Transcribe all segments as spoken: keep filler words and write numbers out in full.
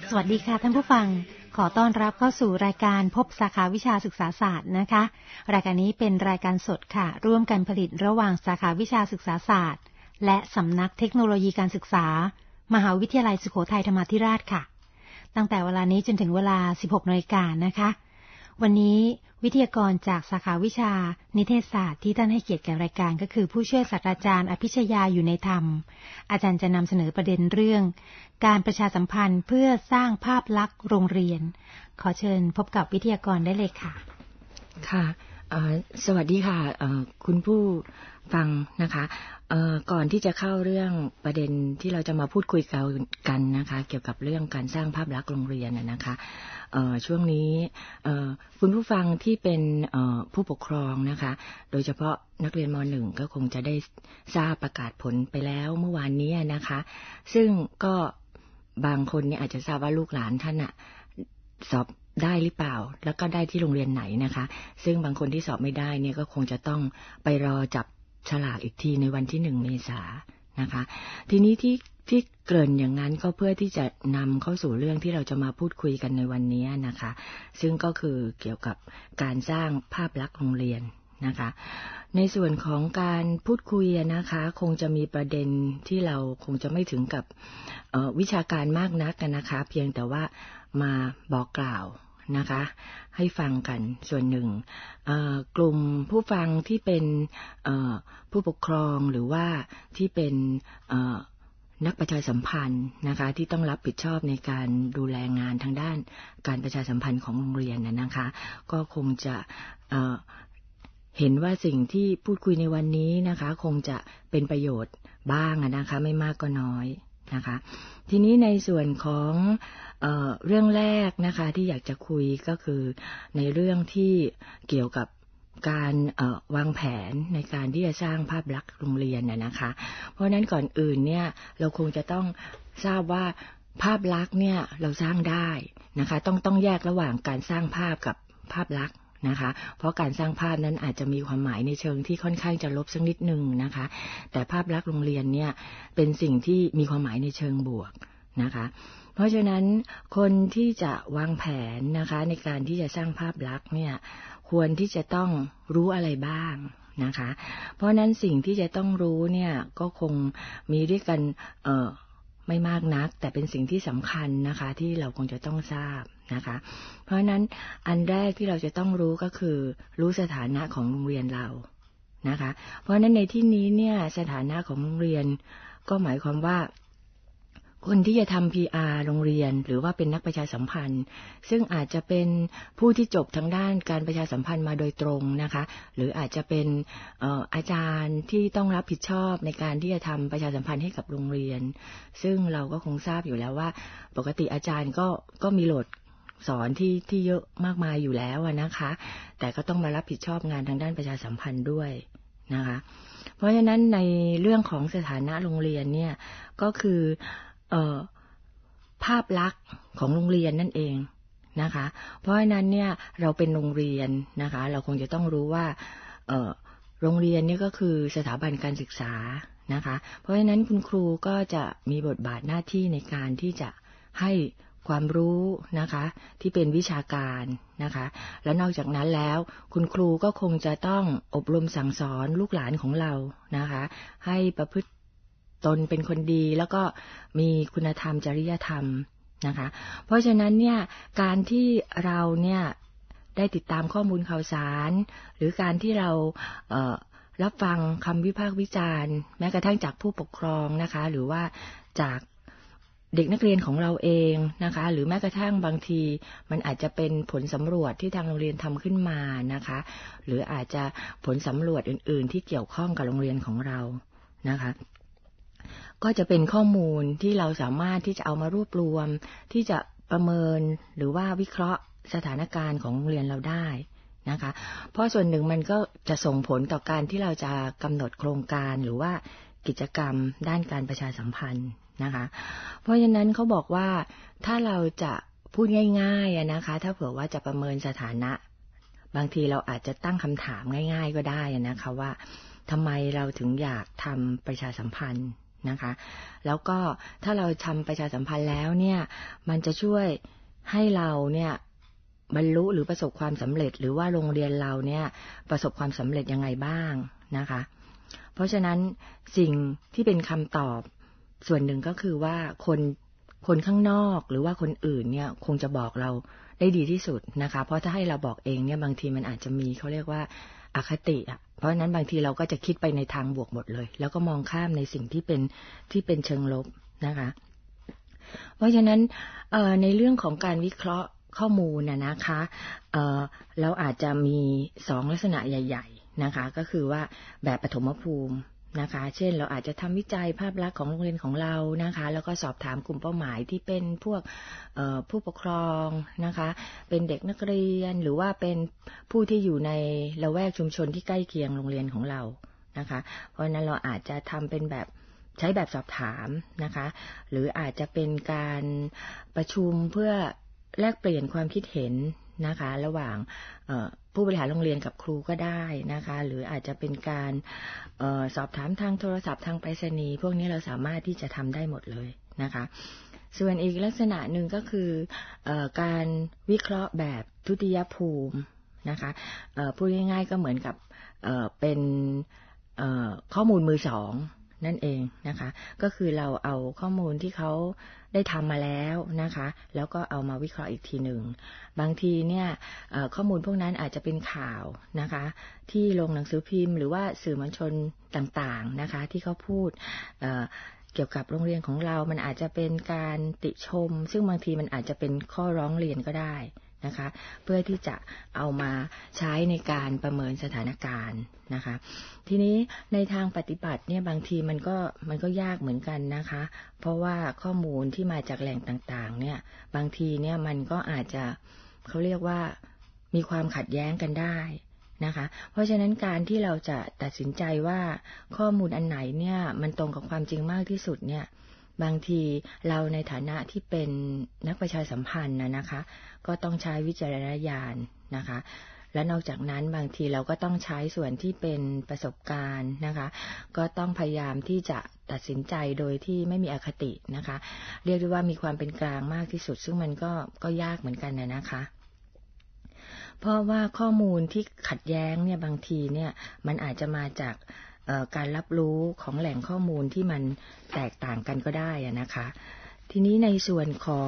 สวัสดีค่ะท่านผู้ฟังขอต้อนรับเข้าสู่รายการพบสาขาวิชาศึกษาศาสตร์นะคะรายการนี้เป็นรายการสดค่ะร่วมกันผลิตระหว่างสาขาวิชาศึกษาศาสตร์และสำนักเทคโนโลยีการศึกษามหาวิทยาลัยสุโขทัยธรรมาธิราชค่ะตั้งแต่เวลานี้จนถึงเวลา สิบหกนาฬิกา นนะคะวันนี้วิทยากรจากสาขาวิชานิเทศศาสตร์ที่ท่านให้เกียรติแก่รายการก็คือผู้ช่วยศาสตราจารย์อภิชยาอยู่ในธรรมอาจารย์จะนำเสนอประเด็นเรื่องการประชาสัมพันธ์เพื่อสร้างภาพลักษณ์โรงเรียนขอเชิญพบกับวิทยากรได้เลยค่ะค่ะสวัสดีค่ะคุณผู้ฟังนะคะก่อนที่จะเข้าเรื่องประเด็นที่เราจะมาพูดคุยกันนะคะเกี่ยวกับเรื่องการสร้างภาพลักษณ์โรงเรียนนะคะช่วงนี้คุณผู้ฟังที่เป็นผู้ปกครองนะคะโดยเฉพาะนักเรียนม.หนึ่ง ก็คงจะได้ทราบประกาศผลไปแล้วเมื่อวานนี้นะคะซึ่งก็บางคนเนี่ยอาจจะทราบว่าลูกหลานท่านอะสอบได้หรือเปล่าแล้วก็ได้ที่โรงเรียนไหนนะคะซึ่งบางคนที่สอบไม่ได้เนี่ยก็คงจะต้องไปรอจับฉลากอีกทีในวันที่หนึ่งเมษายนนะคะทีนี้ที่ที่เกริ่นอย่างนั้นก็เพื่อที่จะนำเข้าสู่เรื่องที่เราจะมาพูดคุยกันในวันนี้นะคะซึ่งก็คือเกี่ยวกับการสร้างภาพลักษณ์โรงเรียนนะคะในส่วนของการพูดคุยนะคะคงจะมีประเด็นที่เราคงจะไม่ถึงกับวิชาการมากนักนะคะเพียงแต่ว่ามาบอกกล่าวนะคะให้ฟังกันส่วนหนึ่งกลุ่มผู้ฟังที่เป็นผู้ปกครองหรือว่าที่เป็นนักประชาสัมพันธ์นะคะที่ต้องรับผิดชอบในการดูแลงานทางด้านการประชาสัมพันธ์ของโรงเรียนนะคะก็คงจะเห็นว่าสิ่งที่พูดคุยในวันนี้นะคะคงจะเป็นประโยชน์บ้างนะคะไม่มากก็น้อยนะคะทีนี้ในส่วนของเอ่อเรื่องแรกนะคะที่อยากจะคุยก็คือในเรื่องที่เกี่ยวกับการเอ่อวางแผนในการที่จะสร้างภาพลักษณ์โรงเรียนน่ะนะคะเพราะฉะนั้นก่อนอื่นเนี่ยเราคงจะต้องทราบว่าภาพลักษณ์เนี่ยเราสร้างได้นะคะต้องต้องแยกระหว่างการสร้างภาพกับภาพลักษณ์นะคะเพราะการสร้างภาพนั้นอาจจะมีความหมายในเชิงที่ค่อนข้างจะลบสักนิดนึงนะคะแต่ภาพลักษณ์โรงเรียนเนี่ยเป็นสิ่งที่มีความหมายในเชิงบวกนะคะเพราะฉะนั้นคนที่จะวางแผนนะคะในการที่จะสร้างภาพลักษณ์เนี่ยควรที่จะต้องรู้อะไรบ้างนะคะเพราะนั้นสิ่งที่จะต้องรู้เนี่ยก็คงมีด้วยกันเอ่อไม่มากนักแต่เป็นสิ่งที่สำคัญนะคะที่เราคงจะต้องทราบนะคะเพราะฉะนั้นอันแรกที่เราจะต้องรู้ก็คือรู้สถานะของโรงเรียนเรานะคะเพราะฉะนั้นในที่นี้เนี่ยสถานะของโรงเรียนก็หมายความว่าคนที่จะทำ พี อาร์ โรงเรียนหรือว่าเป็นนักประชาสัมพันธ์ซึ่งอาจจะเป็นผู้ที่จบทางด้านการประชาสัมพันธ์มาโดยตรงนะคะหรืออาจจะเป็นเอ่ออาจารย์ที่ต้องรับผิดชอบในการที่จะทำประชาสัมพันธ์ให้กับโรงเรียนซึ่งเราก็คงทราบอยู่แล้วว่าปกติอาจารย์ก็ก็มีโหลดสอนที่ที่เยอะมากมายอยู่แล้วนะคะแต่ก็ต้องมารับผิดชอบงานทางด้านประชาสัมพันธ์ด้วยนะคะเพราะฉะนั้นในเรื่องของสถานะโรงเรียนเนี่ยก็คือเอ่อภาพลักษณ์ของโรงเรียนนั่นเองนะคะเพราะฉะนั้นเนี่ยเราเป็นโรงเรียนนะคะเราคงจะต้องรู้ว่าเอ่อโรงเรียนนี่ก็คือสถาบันการศึกษานะคะเพราะฉะนั้นคุณครูก็จะมีบทบาทหน้าที่ในการที่จะให้ความรู้นะคะที่เป็นวิชาการนะคะและนอกจากนั้นแล้วคุณครูก็คงจะต้องอบรมสั่งสอนลูกหลานของเรานะคะให้ประพฤติตนเป็นคนดีแล้วก็มีคุณธรรมจริยธรรมนะคะเพราะฉะนั้นเนี่ยการที่เราเนี่ยได้ติดตามข้อมูลข่าวสารหรือการที่เราเอ่อรับฟังคำวิพากษ์วิจารณ์แม้กระทั่งจากผู้ปกครองนะคะหรือว่าจากเด็กนักเรียนของเราเองนะคะหรือแม้กระทั่งบางทีมันอาจจะเป็นผลสำรวจที่ทางโรงเรียนทำขึ้นมานะคะหรืออาจจะผลสำรวจอื่นๆที่เกี่ยวข้องกับโรงเรียนของเรานะคะก็จะเป็นข้อมูลที่เราสามารถที่จะเอามารวบรวมที่จะประเมินหรือว่าวิเคราะห์สถานการณ์ของโรงเรียนเราได้นะคะเพราะส่วนหนึ่งมันก็จะส่งผลต่อการที่เราจะกำหนดโครงการหรือว่ากิจกรรมด้านการประชาสัมพันธ์นะคะเพราะฉะนั้นเขาบอกว่าถ้าเราจะพูดง่ายๆนะคะถ้าเผื่อว่าจะประเมินสถานะบางทีเราอาจจะตั้งคำถามง่ายๆก็ได้นะคะว่าทำไมเราถึงอยากทำประชาสัมพันธ์นะคะแล้วก็ถ้าเราทำประชาสัมพันธ์แล้วเนี่ยมันจะช่วยให้เราเนี่ยบรรลุหรือประสบความสำเร็จหรือว่าโรงเรียนเราเนี่ยประสบความสำเร็จยังไงบ้างนะคะเพราะฉะนั้นสิ่งที่เป็นคำตอบส่วนหนึ่งก็คือว่าคนคนข้างนอกหรือว่าคนอื่นเนี่ยคงจะบอกเราได้ดีที่สุดนะคะเพราะถ้าให้เราบอกเองเนี่ยบางทีมันอาจจะมีเขาเรียกว่าอคติอ่ะเพราะฉะนั้นบางทีเราก็จะคิดไปในทางบวกหมดเลยแล้วก็มองข้ามในสิ่งที่เป็นที่เป็นเชิงลบนะคะเพราะฉะนั้นเอ่อในเรื่องของการวิเคราะห์ข้อมูลน่ะนะคะเอ่อเราอาจจะมีสองลักษณะใหญ่ๆนะคะก็คือว่าแบบปฐมภูมินะคะเช่นเราอาจจะทำวิจัยภาพลักษณ์ของโรงเรียนของเรานะคะแล้วก็สอบถามกลุ่มเป้าหมายที่เป็นพวกผู้ปกครองนะคะเป็นเด็กนักเรียนหรือว่าเป็นผู้ที่อยู่ในละแวกชุมชนที่ใกล้เคียงโรงเรียนของเรานะคะเพราะนั้นเราอาจจะทำเป็นแบบใช้แบบสอบถามนะคะหรืออาจจะเป็นการประชุมเพื่อแลกเปลี่ยนความคิดเห็นนะคะระหว่างผู้บริหารโรงเรียนกับครูก็ได้นะคะหรืออาจจะเป็นการเอ่อสอบถามทางโทรศัพท์ทางไปรษณีย์พวกนี้เราสามารถที่จะทำได้หมดเลยนะคะส่วนอีกลักษณะหนึ่งก็คือเอ่อการวิเคราะห์แบบทุติยภูมินะคะเอ่อพูดง่ายๆก็เหมือนกับเอ่อเป็นเอ่อข้อมูลมือสองนั่นเองนะคะก็คือเราเอาข้อมูลที่เขาได้ทำมาแล้วนะคะแล้วก็เอามาวิเคราะห์อีกทีหนึ่งบางทีเนี่ยข้อมูลพวกนั้นอาจจะเป็นข่าวนะคะที่ลงหนังสือพิมพ์หรือว่าสื่อมวลชนต่างๆนะคะที่เขาพูดเอ่อเกี่ยวกับโรงเรียนของเรามันอาจจะเป็นการติชมซึ่งบางทีมันอาจจะเป็นข้อร้องเรียนก็ได้นะคะเพื่อที่จะเอามาใช้ในการประเมินสถานการณ์นะคะทีนี้ในทางปฏิบัติเนี่ยบางทีมันก็มันก็ยากเหมือนกันนะคะเพราะว่าข้อมูลที่มาจากแหล่งต่างๆเนี่ยบางทีเนี่ยมันก็อาจจะเขาเรียกว่ามีความขัดแย้งกันได้นะคะเพราะฉะนั้นการที่เราจะตัดสินใจว่าข้อมูลอันไหนเนี่ยมันตรงกับความจริงมากที่สุดเนี่ยบางทีเราในฐานะที่เป็นนักประชาสัมพันธ์นะนะคะก็ต้องใช้วิจารณญาณนะคะและนอกจากนั้นบางทีเราก็ต้องใช้ส่วนที่เป็นประสบการณ์นะคะก็ต้องพยายามที่จะตัดสินใจโดยที่ไม่มีอคตินะคะเรียกได้ว่ามีความเป็นกลางมากที่สุดซึ่งมันก็ก็ยากเหมือนกันนะนะคะเพราะว่าข้อมูลที่ขัดแย้งเนี่ยบางทีเนี่ยมันอาจจะมาจากการรับรู้ของแหล่งข้อมูลที่มันแตกต่างกันก็ได้นะคะทีนี้ในส่วนของ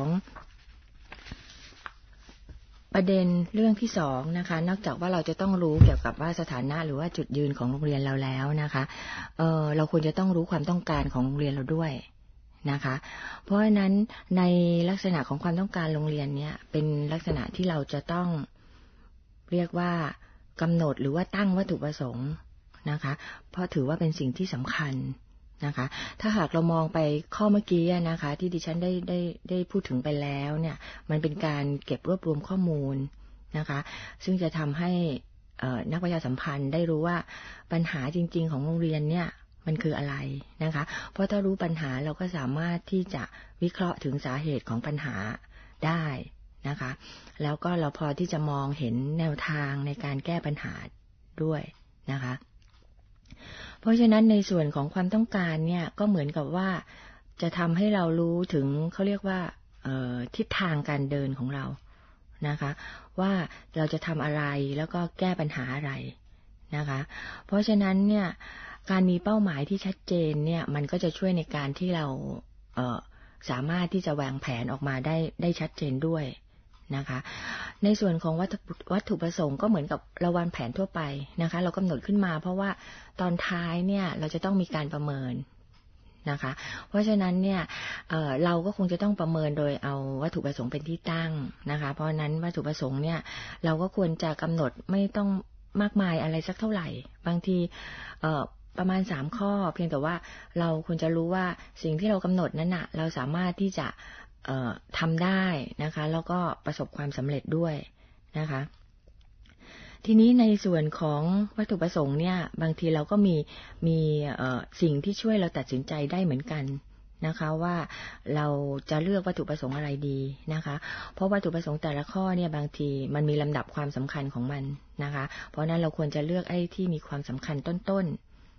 ประเด็นเรื่องที่สองนะคะนอกจากว่าเราจะต้องรู้เกี่ยวกับว่าสถานะหรือว่าจุดยืนของโรงเรียนเราแล้วนะคะเอ่อเราควรจะต้องรู้ความต้องการของโรงเรียนเราด้วยนะคะเพราะฉะนั้นในลักษณะของความต้องการโรงเรียนเนี่ยเป็นลักษณะที่เราจะต้องเรียกว่ากำหนดหรือว่าตั้งวัตถุประสงค์นะคะเพราะถือว่าเป็นสิ่งที่สำคัญนะคะถ้าหากเรามองไปข้อเมื่อกี้นะคะที่ดิฉันได้ได้ได้พูดถึงไปแล้วเนี่ยมันเป็นการเก็บรวบรวมข้อมูลนะคะซึ่งจะทำให้นักประชาสัมพันธ์ได้รู้ว่าปัญหาจริงๆของโรงเรียนเนี่ยมันคืออะไรนะคะเพราะถ้ารู้ปัญหาเราก็สามารถที่จะวิเคราะห์ถึงสาเหตุของปัญหาได้นะคะแล้วก็เราพอที่จะมองเห็นแนวทางในการแก้ปัญหาด้วยนะคะเพราะฉะนั้นในส่วนของความต้องการเนี่ยก็เหมือนกับว่าจะทำให้เรารู้ถึงเขาเรียกว่าทิศทางการเดินของเรานะคะว่าเราจะทำอะไรแล้วก็แก้ปัญหาอะไรนะคะเพราะฉะนั้นเนี่ยการมีเป้าหมายที่ชัดเจนเนี่ยมันก็จะช่วยในการที่เราเอ่อสามารถที่จะวางแผนออกมาได้ได้ชัดเจนด้วยนะคะในส่วนของวัตถุวัตถุประสงค์ก็เหมือนกับเราวางแผนทั่วไปนะคะเรากำหนดขึ้นมาเพราะว่าตอนท้ายเนี่ยเราจะต้องมีการประเมินนะคะเพราะฉะนั้นเนี่ย เอ่อ เราก็คงจะต้องประเมินโดยเอาวัตถุประสงค์เป็นที่ตั้งนะคะเพราะนั้นวัตถุประสงค์เนี่ยเราก็ควรจะกำหนดไม่ต้องมากมายอะไรสักเท่าไหร่บางทีเอ่อประมาณสามข้อเพียงแต่ว่าเราควรจะรู้ว่าสิ่งที่เรากำหนดนั้นน่ะเราสามารถที่จะเอ่อทำได้นะคะแล้วก็ประสบความสำเร็จด้วยนะคะทีนี้ในส่วนของวัตถุประสงค์เนี่ยบางทีเราก็มีมีเอ่อสิ่งที่ช่วยเราตัดสินใจได้เหมือนกันนะคะว่าเราจะเลือกวัตถุประสงค์อะไรดีนะคะเพราะวัตถุประสงค์แต่ละข้อเนี่ยบางทีมันมีลำดับความสำคัญของมันนะคะเพราะนั้นเราควรจะเลือกไอ้ที่มีความสำคัญต้นๆ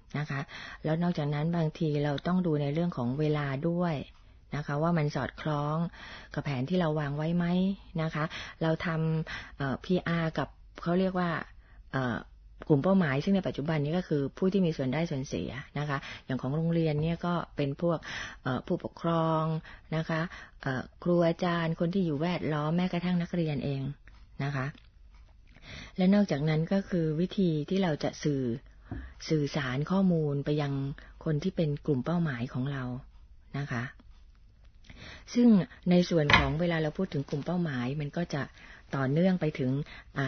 นะคะแล้วนอกจากนั้นบางทีเราต้องดูในเรื่องของเวลาด้วยนะคะว่ามันสอดคล้องกับแผนที่เราวางไว้ไหมนะคะเราทำเอ่อ พี อาร์ กับเขาเรียกว่าเอ่อกลุ่มเป้าหมายซึ่งในปัจจุบันนี้ก็คือผู้ที่มีส่วนได้ส่วนเสียนะคะอย่างของโรงเรียนเนี่ยก็เป็นพวกผู้ปกครองนะคะครูอาจารย์คนที่อยู่แวดล้อมแม้กระทั่งนักเรียนเองนะคะและนอกจากนั้นก็คือวิธีที่เราจะสื่อสื่อสารข้อมูลไปยังคนที่เป็นกลุ่มเป้าหมายของเรานะคะซึ่งในส่วนของเวลาเราพูดถึงกลุ่มเป้าหมายมันก็จะต่อเนื่องไปถึง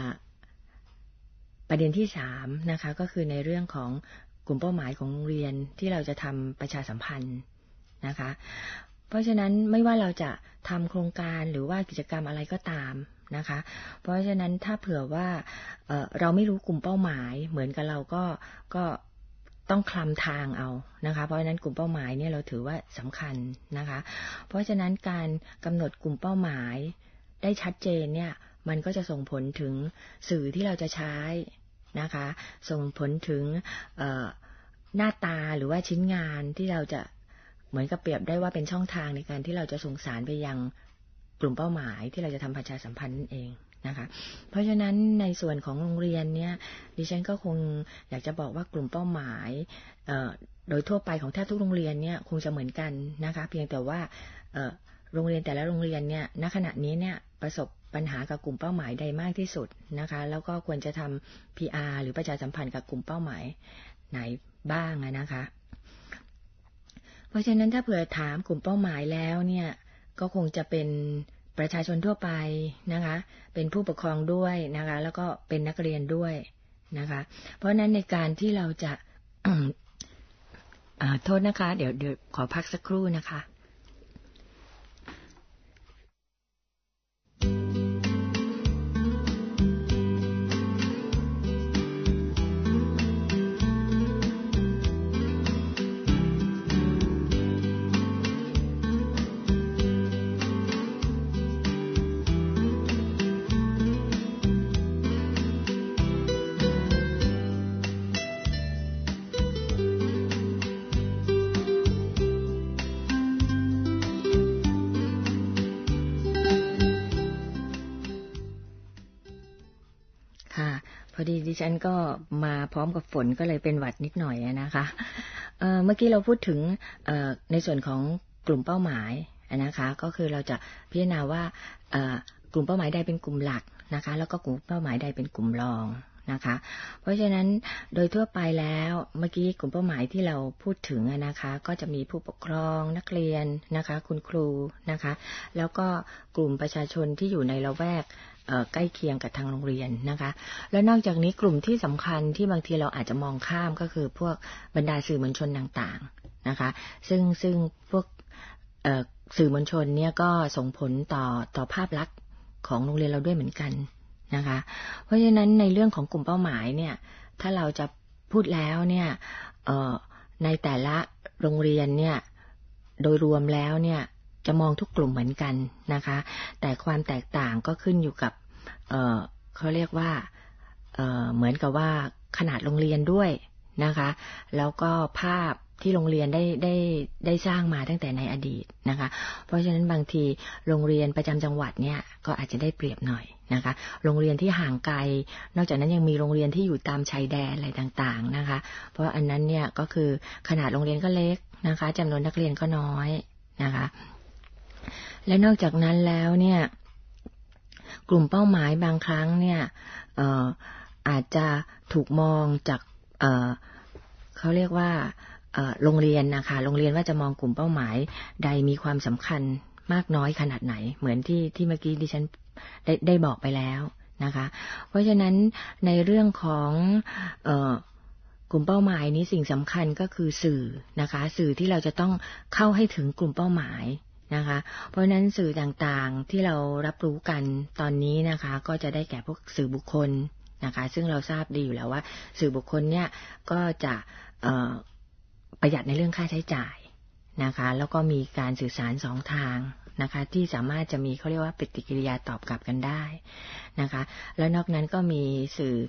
ประเด็นที่สามนะคะก็คือในเรื่องของกลุ่มเป้าหมายของโรงเรียนที่เราจะทำประชาสัมพันธ์นะคะเพราะฉะนั้นไม่ว่าเราจะทำโครงการหรือว่ากิจกรรมอะไรก็ตามนะคะเพราะฉะนั้นถ้าเผื่อว่า เอ่อ เราไม่รู้กลุ่มเป้าหมายเหมือนกับเราก็ก็ต้องคลำทางเอานะคะเพราะฉะนั้นกลุ่มเป้าหมายเนี่ยเราถือว่าสำคัญนะคะเพราะฉะนั้นการกำหนดกลุ่มเป้าหมายได้ชัดเจนเนี่ยมันก็จะส่งผลถึงสื่อที่เราจะใช้นะคะส่งผลถึงหน้าตาหรือว่าชิ้นงานที่เราจะเหมือนกับเปรียบได้ว่าเป็นช่องทางในการที่เราจะส่งสารไปยังกลุ่มเป้าหมายที่เราจะทำประชาสัมพันธ์นั่นเองนะคะเพราะฉะนั้นในส่วนของโรงเรียนเนี่ยดิฉันก็คงอยากจะบอกว่ากลุ่มเป้าหมายโดยทั่วไปของแทบทุกโรงเรียนเนี่ยคงจะเหมือนกันนะคะเพียงแต่ว่าโรงเรียนแต่ละโรงเรียนเนี่ยณขณะนี้เนี่ยประสบปัญหากับกลุ่มเป้าหมายใดมากที่สุดนะคะแล้วก็ควรจะทำ พี อาร์ หรือประชาสัมพันธ์กับกลุ่มเป้าหมายไหนบ้างนะคะเพราะฉะนั้นถ้าเผื่อถามกลุ่มเป้าหมายแล้วเนี่ยก็คงจะเป็นประชาชนทั่วไปนะคะเป็นผู้ปกครองด้วยนะคะแล้วก็เป็นนักเรียนด้วยนะคะเพราะนั้นในการที่เราจะ โทษนะคะเดี๋ยวเดี๋ยวขอพักสักครู่นะคะพอดีดิฉันก็มาพร้อมกับฝนก็เลยเป็นหวัดนิดหน่อยนะคะเอ่อเมื่อกี้เราพูดถึงเอ่อในส่วนของกลุ่มเป้าหมายนะคะก็คือเราจะพิจารณาว่าเอ่อกลุ่มเป้าหมายใดเป็นกลุ่มหลักนะคะแล้วก็กลุ่มเป้าหมายใดเป็นกลุ่มรองนะคะเพราะฉะนั้นโดยทั่วไปแล้วเมื่อกี้กลุ่มเป้าหมายที่เราพูดถึงนะคะก็จะมีผู้ปกครองนักเรียนนะคะคุณครูนะคะแล้วก็กลุ่มประชาชนที่อยู่ในละแวกใกล้เคียงกับทางโรงเรียนนะคะและนอกจากนี้กลุ่มที่สำคัญที่บางทีเราอาจจะมองข้ามก็คือพวกบรรดาสื่อมวลชนต่างๆนะคะซึ่งซึ่งพวกสื่อมวลชนเนี่ยก็ส่งผลต่อต่อภาพลักษณ์ของโรงเรียนเราด้วยเหมือนกันนะคะเพราะฉะนั้นในเรื่องของกลุ่มเป้าหมายเนี่ยถ้าเราจะพูดแล้วเนี่ยในแต่ละโรงเรียนเนี่ยโดยรวมแล้วเนี่ยจะมองทุกกลุ่มเหมือนกันนะคะแต่ความแตกต่างก็ขึ้นอยู่กับ เอ่อ เขาเรียกว่าเอ่อเหมือนกับว่าขนาดโรงเรียนด้วยนะคะแล้วก็ภาพที่โรงเรียนได้ได้ได้สร้างมาตั้งแต่ในอดีตนะคะเพราะฉะนั้นบางทีโรงเรียนประจำจังหวัดเนี่ยก็อาจจะได้เปรียบหน่อยนะคะโรงเรียนที่ห่างไกลนอกจากนั้นยังมีโรงเรียนที่อยู่ตามชายแดนอะไรต่างๆนะคะเพราะอันนั้นเนี่ยก็คือขนาดโรงเรียนก็เล็กนะคะจำนวนนักเรียนก็น้อยนะคะและนอกจากนั้นแล้วเนี่ยกลุ่มเป้าหมายบางครั้งเนี่ยเอ่ออาจจะถูกมองจากเอ่อเขาเรียกว่าโรงเรียนนะคะโรงเรียนว่าจะมองกลุ่มเป้าหมายใดมีความสำคัญมากน้อยขนาดไหนเหมือนที่ที่เมื่อกี้ดิฉันได้ได้บอกไปแล้วนะคะเพราะฉะนั้นในเรื่องของเอ่อกลุ่มเป้าหมายนี้สิ่งสำคัญก็คือสื่อนะคะสื่อที่เราจะต้องเข้าให้ถึงกลุ่มเป้าหมายนะคะเพราะฉะนั้นสื่อต่างๆที่เรารับรู้กันตอนนี้นะคะก็จะได้แก่พวกสื่อบุคคลนะคะซึ่งเราทราบดีอยู่แล้วว่าสื่อบุคคลเนี่ยก็จะเอ่อประหยัดในเรื่องค่าใช้จ่ายนะคะแล้วก็มีการสื่อสารสองทางนะคะที่สามารถจะมีเขาเรียกว่าปฏิกิริยาตอบกลับกันได้นะคะแล้วนอกนั้นก็มีสื่อ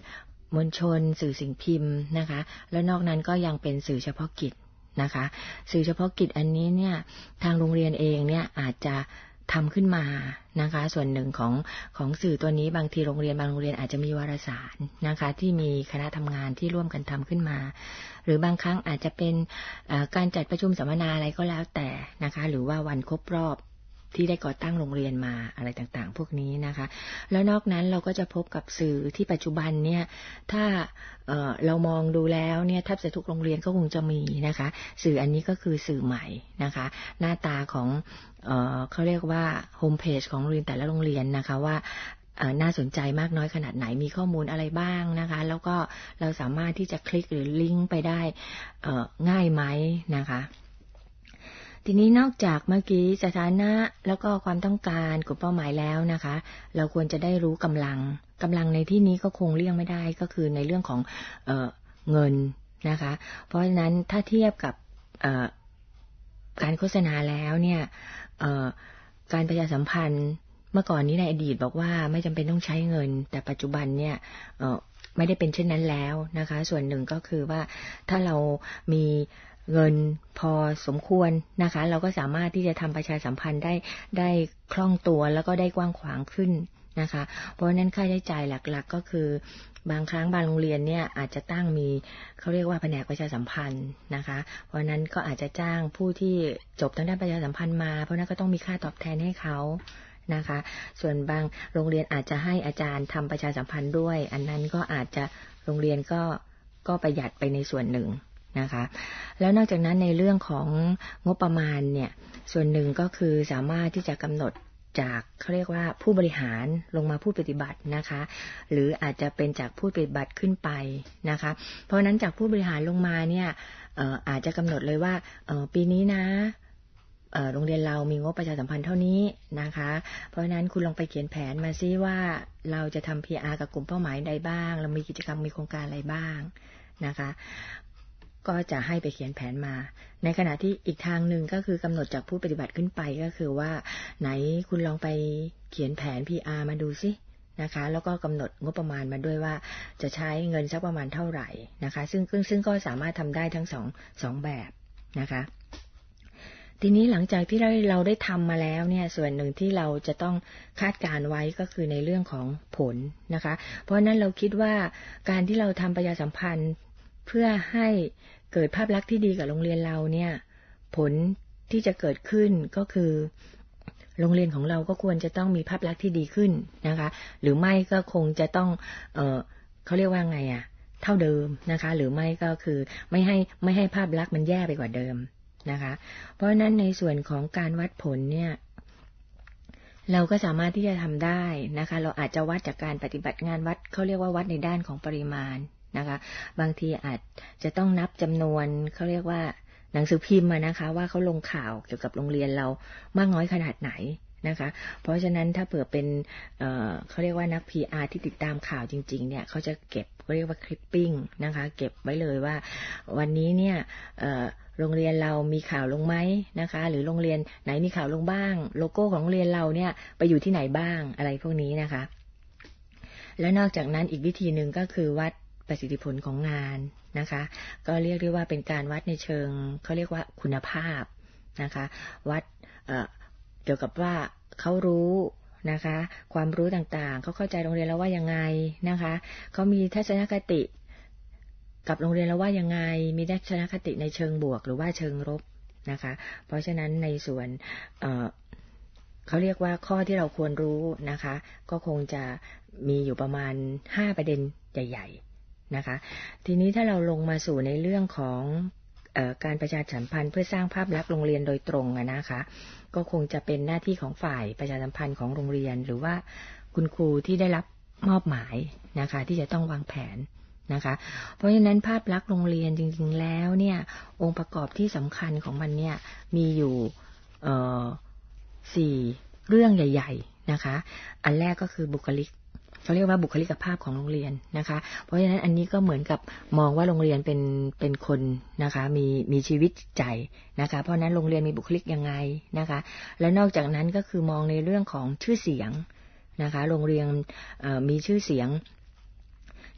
มวลชนสื่อสิ่งพิมพ์นะคะแล้วนอกนั้นก็ยังเป็นสื่อเฉพาะกิจนะคะสื่อเฉพาะกิจอันนี้เนี่ยทางโรงเรียนเองเนี่ยอาจจะทำขึ้นมานะคะส่วนหนึ่งของของสื่อตัวนี้บางทีโรงเรียนบางโรงเรียนอาจจะมีวารสารนะคะที่มีคณะทำงานที่ร่วมกันทำขึ้นมาหรือบางครั้งอาจจะเป็นการจัดประชุมสัมมนาอะไรก็แล้วแต่นะคะหรือว่าวันครบรอบที่ได้ก่อตั้งโรงเรียนมาอะไรต่างๆพวกนี้นะคะแล้วนอกนั้นเราก็จะพบกับสื่อที่ปัจจุบันเนี่ยถ้า เอ่อ เรามองดูแล้วเนี่ยแทบจะทุกโรงเรียนก็คงจะมีนะคะสื่ออันนี้ก็คือสื่อใหม่นะคะหน้าตาของเอ่อเขาเรียกว่าโฮมเพจของโรงเรียนแต่ละโรงเรียนนะคะว่าน่าสนใจมากน้อยขนาดไหนมีข้อมูลอะไรบ้างนะคะแล้วก็เราสามารถที่จะคลิกหรือลิงก์ไปได้ง่ายไหมนะคะทีนี้นอกจากเมื่อกี้สถานะแล้วก็ความต้องการกลุ่มเป้าหมายแล้วนะคะเราควรจะได้รู้กำลังกำลังในที่นี้ก็คงเลี่ยงไม่ได้ก็คือในเรื่องของเอ่อเงินนะคะเพราะฉะนั้นถ้าเทียบกับเอ่อการโฆษณาแล้วเนี่ยเอ่อการประชาสัมพันธ์เมื่อก่อนนี้ในอดีตบอกว่าไม่จำเป็นต้องใช้เงินแต่ปัจจุบันเนี่ยเอ่อไม่ได้เป็นเช่นนั้นแล้วนะคะส่วนหนึ่งก็คือว่าถ้าเรามีเงินพอสมควรนะคะเราก็สามารถที่จะทำประชาสัมพันธ์ได้ได้คล่องตัวแล้วก็ได้กว้างขวางขึ้นนะคะเพราะฉะนั้นค่าใช้จ่ายหลักๆก็คือบางครั้งบางโรงเรียนเนี่ยอาจจะตั้งมีเขาเรียกว่าแผนกประชาสัมพันธ์นะคะเพราะนั้นก็อาจจะจ้างผู้ที่จบทางด้านประชาสัมพันธ์มาเพราะนั้นก็ต้องมีค่าตอบแทนให้เขานะคะส่วนบางโรงเรียนอาจจะให้อาจารย์ทำประชาสัมพันธ์ด้วยอันนั้นก็อาจจะโรงเรียนก็ก็ประหยัดไปในส่วนหนึ่งนะคะแล้วนอกจากนั้นในเรื่องของงบประมาณเนี่ยส่วนหนึ่งก็คือสามารถที่จะกำหนดจากเขาเรียกว่าผู้บริหารลงมาผู้ปฏิบัตินะคะหรืออาจจะเป็นจากผู้ปฏิบัติขึ้นไปนะคะเพราะนั้นจากผู้บริหารลงมาเนี่ยเอ่ออาจจะกำหนดเลยว่าเอ่อปีนี้นะเอ่อโรงเรียนเรามีงบประชาสัมพันธ์เท่านี้นะคะเพราะฉะนั้นคุณลองไปเขียนแผนมาซิว่าเราจะทำ พี อาร์ กับกลุ่มเป้าหมายใดบ้างเรามีกิจกรรมมีโครงการอะไรบ้างนะคะก็จะให้ไปเขียนแผนมาในขณะที่อีกทางหนึ่งก็คือกำหนดจากผู้ปฏิบัติขึ้นไปก็คือว่าไหนคุณลองไปเขียนแผน พี อาร์ มาดูซินะคะแล้วก็กำหนดงบประมาณมาด้วยว่าจะใช้เงินสักประมาณเท่าไหร่นะคะซึ่งซึ่งก็สามารถทำได้ทั้งสองสองแบบนะคะทีนี้หลังจากที่เราเราได้ทำมาแล้วเนี่ยส่วนหนึ่งที่เราจะต้องคาดการไว้ก็คือในเรื่องของผลนะคะเพราะนั้นเราคิดว่าการที่เราทำประชาสัมพันธ์เพื่อให้เกิดภาพลักษณ์ที่ดีกับโรงเรียนเราเนี่ยผลที่จะเกิดขึ้นก็คือโรงเรียนของเราก็ควรจะต้องมีภาพลักษณ์ที่ดีขึ้นนะคะหรือไม่ก็คงจะต้องเอ่อเขาเรียกว่าไงอ่ะเท่าเดิมนะคะหรือไม่ก็คือไม่ให้ไม่ให้ภาพลักษณ์มันแย่ไปกว่าเดิมนะคะเพราะฉะนั้นในส่วนของการวัดผลเนี่ยเราก็สามารถที่จะทำได้นะคะเราอาจจะวัดจากการปฏิบัติงานวัดเขาเรียกว่าวัดในด้านของปริมาณนะคะบางทีอาจจะต้องนับจำนวนเขาเรียกว่าหนังสือพิมพ์มานะคะว่าเขาลงข่าวเกี่ยวกับโรงเรียนเรามากน้อยขนาดไหนนะคะเพราะฉะนั้นถ้าเผื่อเป็น เอ่อ เขาเรียกว่านัก พี อาร์ ที่ติดตามข่าวจริงๆเนี่ยเขาจะเก็บเขาเรียกว่าคลิปปิ้งนะคะเก็บไว้เลยว่าวันนี้เนี่ยเอ่อโรงเรียนเรามีข่าวลงไหมนะคะหรือโรงเรียนไหนมีข่าวลงบ้างโลโก้ของโรงเรียนเราเนี่ยไปอยู่ที่ไหนบ้างอะไรพวกนี้นะคะแล้วนอกจากนั้นอีกวิธีหนึ่งก็คือวัดประสิทธิผลของงานนะคะก็เรียกได้ว่าเป็นการวัดในเชิงเขาเรียกว่าคุณภาพนะคะวัดเอ่อเกี่ยวกับว่าเขารู้นะคะความรู้ต่างๆเขาเข้าใจโรงเรียนเราว่ายังไงนะคะเขามีทัศนคติกับโรงเรียนเราว่ายังไงมีทัศนคติในเชิงบวกหรือว่าเชิงลบนะคะเพราะฉะนั้นในส่วนเอ่อเขาเรียกว่าข้อที่เราควรรู้นะคะก็คงจะมีอยู่ประมาณห้าประเด็นใหญ่ๆนะคะทีนี้ถ้าเราลงมาสู่ในเรื่องของเอ่อการประชาสัมพันธ์เพื่อสร้างภาพลักษณ์โรงเรียนโดยตรงอะนะคะก็คงจะเป็นหน้าที่ของฝ่ายประชาสัมพันธ์ของโรงเรียนหรือว่าคุณครูที่ได้รับมอบหมายนะคะที่จะต้องวางแผนนะคะเพราะฉะนั้นภาพลักษณ์โรงเรียนจริงๆแล้วเนี่ยองค์ประกอบที่สำคัญของมันเนี่ยมีอยู่เอ่อสี่เรื่องใหญ่ๆนะคะอันแรกก็คือบุคลิกเขาเรียกว่าบุคลิกภาพของโรงเรียนนะคะเพราะฉะนั้นอันนี้ก็เหมือนกับมองว่าโรงเรียนเป็นเป็นคนนะคะมีมีชีวิตจิตใจนะคะเพราะนั้นโรงเรียนมีบุคลิกยังไงนะคะแล้วนอกจากนั้นก็คือมองในเรื่องของชื่อเสียงนะคะโรงเรียนมีชื่อเสียง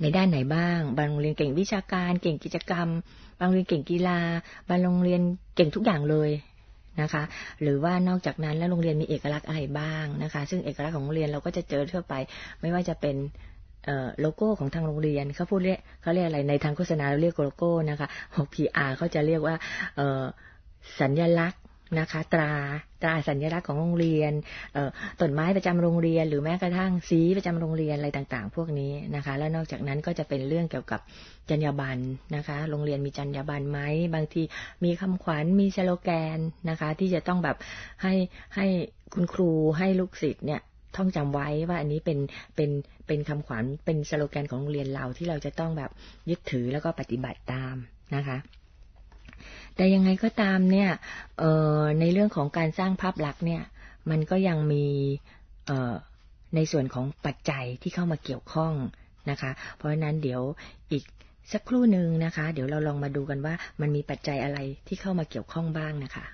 ในด้านไหนบ้างบางโรงเรียนเก่งวิชาการเก่งกิจกรรมบางโรงเรียนเก่งกีฬาบางโรงเรียนเก่งทุกอย่างเลยนะคะหรือว่านอกจากนั้นแล้วโรงเรียนมีเอกลักษณ์อะไรบ้างนะคะซึ่งเอกลักษณ์ของโรงเรียนเราก็จะเจอทั่วไปไม่ว่าจะเป็นโลโก้ของทางโรงเรียนเขาพูดเรียกเขาเรียกอะไรในทางโฆษณาเราเรียกโลโก้นะคะของ พี อาร์ เขาจะเรียกว่าสัญลักษณ์นะคะตราตราสัญลักษณ์ของโรงเรียนต้นไม้ประจำโรงเรียนหรือแม้กระทั่งสีประจำโรงเรียนอะไรต่างๆพวกนี้นะคะแล้วนอกจากนั้นก็จะเป็นเรื่องเกี่ยวกับจรรยาบรรณนะคะโรงเรียนมีจรรยาบรรณไหมบางทีมีคำขวัญมีสโลแกนนะคะที่จะต้องแบบให้ให้คุณครูให้ลูกศิษย์เนี่ยท่องจำไว้ว่าอันนี้เป็นเป็นเป็นคำขวัญเป็นสโลแกนของโรงเรียนเราที่เราจะต้องแบบยึดถือแล้วก็ปฏิบัติตามนะคะแต่ยังไงก็ตามเนี่ยเอ่อในเรื่องของการสร้างภาพลักษณ์เนี่ยมันก็ยังมีเอ่อในส่วนของปัจจัยที่เข้ามาเกี่ยวข้องนะคะเพราะฉะนั้นเดี๋ยวอีกสักครู่นึงนะคะเดี๋ยวเราลองมาดูกันว่ามันมีปัจจัยอะไรที่เข้ามาเกี่ยวข้องบ้างนะคะ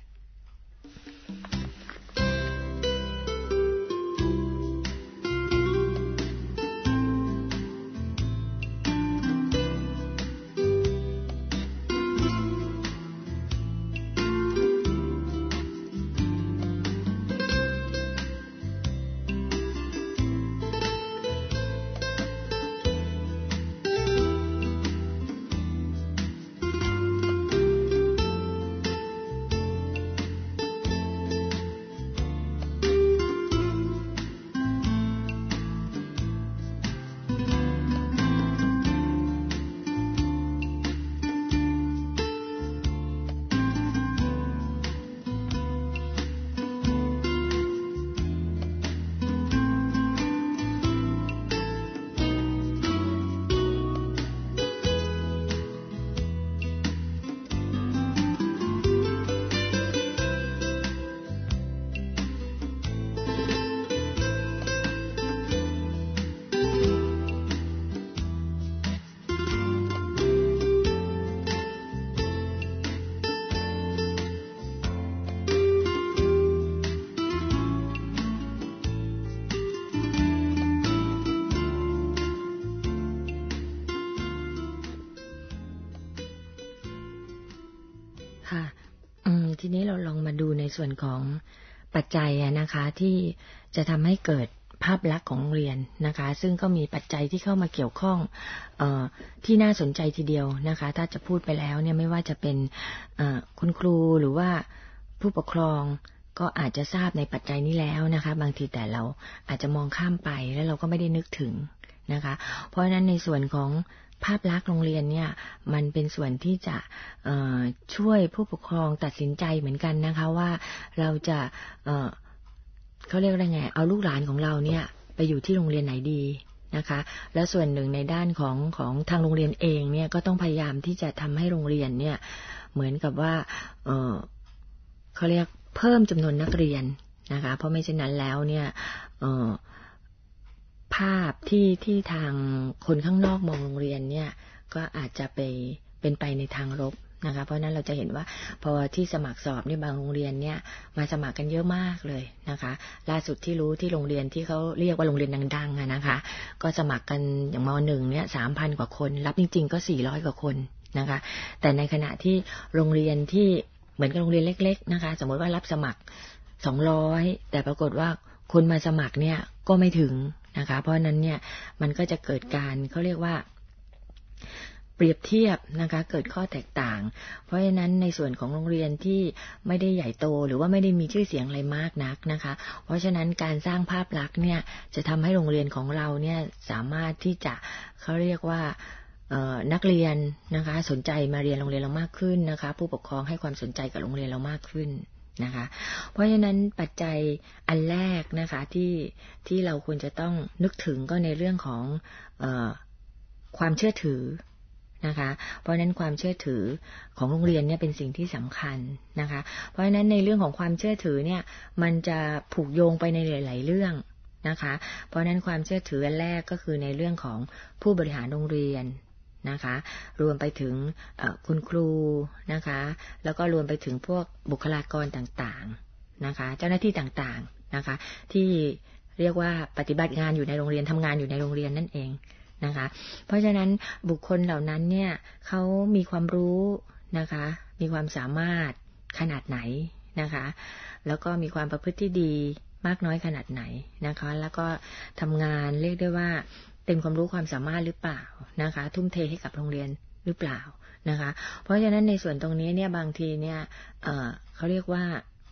ทีนี้เราลองมาดูในส่วนของปัจจัยนะคะที่จะทำให้เกิดภาพลักษณ์ของโรงเรียนนะคะซึ่งก็มีปัจจัยที่เข้ามาเกี่ยวข้องเอ่อที่น่าสนใจทีเดียวนะคะถ้าจะพูดไปแล้วเนี่ยไม่ว่าจะเป็นคุณครูหรือว่าผู้ปกครองก็อาจจะทราบในปัจจัยนี้แล้วนะคะบางทีแต่เราอาจจะมองข้ามไปแล้วเราก็ไม่ได้นึกถึงนะคะเพราะฉะนั้นในส่วนของภาพลักษณ์โรงเรียนเนี่ยมันเป็นส่วนที่จะช่วยผู้ปกครองตัดสินใจเหมือนกันนะคะว่าเราจะเอ่อเขาเรียกว่าไงเอาลูกหลานของเราเนี่ยไปอยู่ที่โรงเรียนไหนดีนะคะแล้วส่วนหนึ่งในด้านของของทางโรงเรียนเองเนี่ยก็ต้องพยายามที่จะทำให้โรงเรียนเนี่ยเหมือนกับว่าเอ่อเขาเรียกเพิ่มจำนวนนักเรียนนะคะเพราะไม่เช่นนั้นแล้วเนี่ยเอ่อภาพที่ที่ทางคนข้างนอกมองโรงเรียนเนี่ยก็อาจจะไปเป็นไปในทางลบนะคะเพราะนั้นเราจะเห็นว่าพอที่สมัครสอบในบางโรงเรียนเนี่ยมาสมัครกันเยอะมากเลยนะคะล่าสุดที่รู้ที่โรงเรียนที่เขาเรียกว่าโรงเรียนดังๆนะคะก็สมัครกันอย่างม.หนึ่ง เนี่ย สามพัน กว่าคนรับจริงๆก็สี่ร้อยกว่าคนนะคะแต่ในขณะที่โรงเรียนที่เหมือนกับโรงเรียนเล็กๆนะคะสมมติว่ารับสมัครสองร้อยแต่ปรากฏว่าคนมาสมัครเนี่ยก็ไม่ถึงนะคะเพราะนั้นเนี่ยมันก็จะเกิดการเขาเรียกว่าเปรียบเทียบนะคะเกิดข้อแตกต่างเพราะฉะนั้นในส่วนของโรงเรียนที่ไม่ได้ใหญ่โตหรือว่าไม่ได้มีชื่อเสียงอะไรมากนักนะคะเพราะฉะนั้นการสร้างภาพลักษณ์เนี่ยจะทำให้โรงเรียนของเราเนี่ยสามารถที่จะเขาเรียกว่านักเรียนนะคะสนใจมาเรียนโรงเรียนเรามากขึ้นนะคะผู้ปกครองให้ความสนใจกับโรงเรียนเรามากขึ้นนะคะเพราะฉะนั้นปัจจัยอันแรกนะคะที่ที่เราควรจะต้องนึกถึงก็ในเรื่องของเอ่อความเชื่อถือนะคะเพราะฉะนั้นความเชื่อถือของโรงเรียนเนี่ยเป็นสิ่งที่สำคัญนะคะเพราะฉะนั้นในเรื่องของความเชื่อถือเนี่ยมันจะผูกโยงไปในหลายๆเรื่องนะคะเพราะฉะนั้นความเชื่อถืออันแรกก็คือในเรื่องของผู้บริหารโรงเรียนนะคะรวมไปถึงคุณครูนะคะแล้วก็รวมไปถึงพวกบุคลากรต่างๆนะคะเจ้าหน้าที่ต่างๆนะคะที่เรียกว่าปฏิบัติงานอยู่ในโรงเรียนทำงานอยู่ในโรงเรียนนั่นเองนะคะเพราะฉะนั้นบุคคลเหล่านั้นเนี่ยเขามีความรู้นะคะมีความสามารถขนาดไหนนะคะแล้วก็มีความประพฤติที่ดีมากน้อยขนาดไหนนะคะแล้วก็ทำงานเรียกได้ว่าเต็มความรู้ความสามารถหรือเปล่านะคะทุ่มเทให้กับโรงเรียนหรือเปล่านะคะเพราะฉะนั้นในส่วนตรงนี้เนี่ยบางทีเนี่ยเอ่อเขาเรียกว่า